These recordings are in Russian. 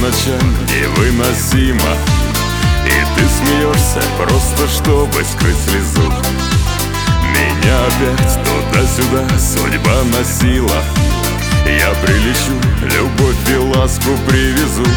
ночам невыносимо, и ты смеешься просто, чтобы скрыть слезу. Меня опять туда-сюда судьба носила. Я прилечу, любовь и ласку привезу.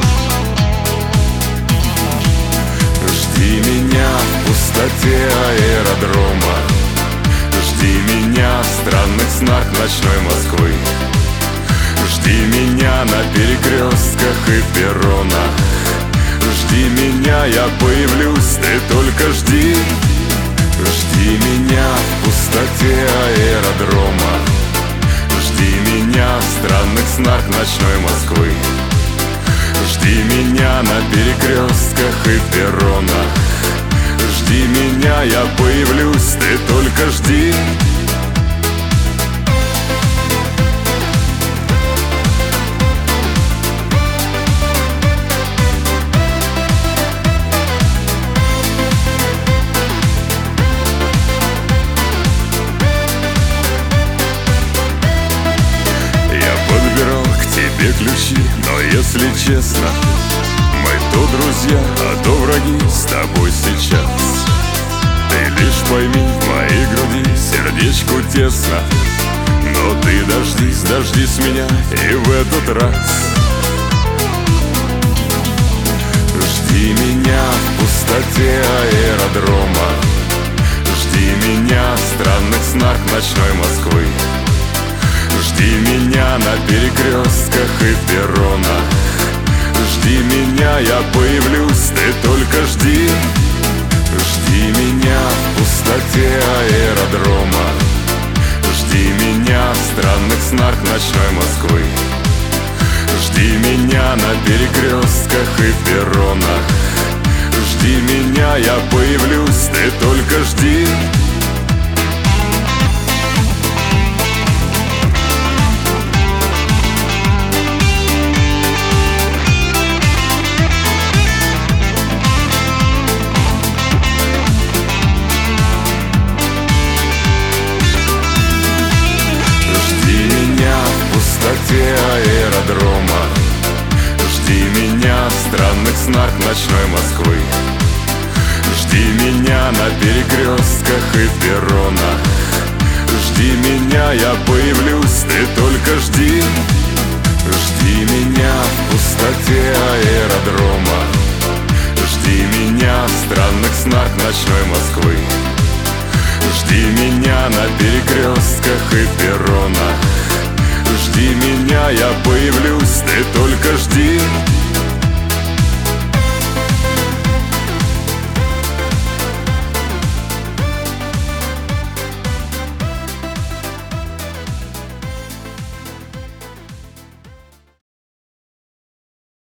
Жди меня в пустоте аэродрома, жди меня в странных снах ночной Москвы. Жди меня на перекрестках и перронах, жди меня, я появлюсь, ты только жди. Жди меня в пустоте аэродрома, жди меня в странных снах ночной Москвы. Жди меня на перекрестках и перронах, жди меня, я появлюсь, ты только жди. Ключи, но если честно, мы то друзья, а то враги с тобой сейчас. Ты лишь пойми, в моей груди сердечку тесно, но ты дождись меня и в этот раз. Жди меня в пустоте аэродрома, жди меня в странных снах ночной Москвы. Жди меня на перекрестках и перронах, жди меня, я появлюсь, ты только жди. Жди меня в пустоте аэродрома, жди меня в странных снах ночной Москвы. Жди меня на перекрестках и перронах, жди меня, я появлюсь, ты только жди. Аэродрома, жди меня в странных снах ночной Москвы. Жди меня на перекрестках и перронах, жди меня, я появлюсь, ты только жди. Жди меня в пустоте аэродрома, жди меня в странных снах ночной Москвы. Жди меня на перекрестках и перронах, жди меня, я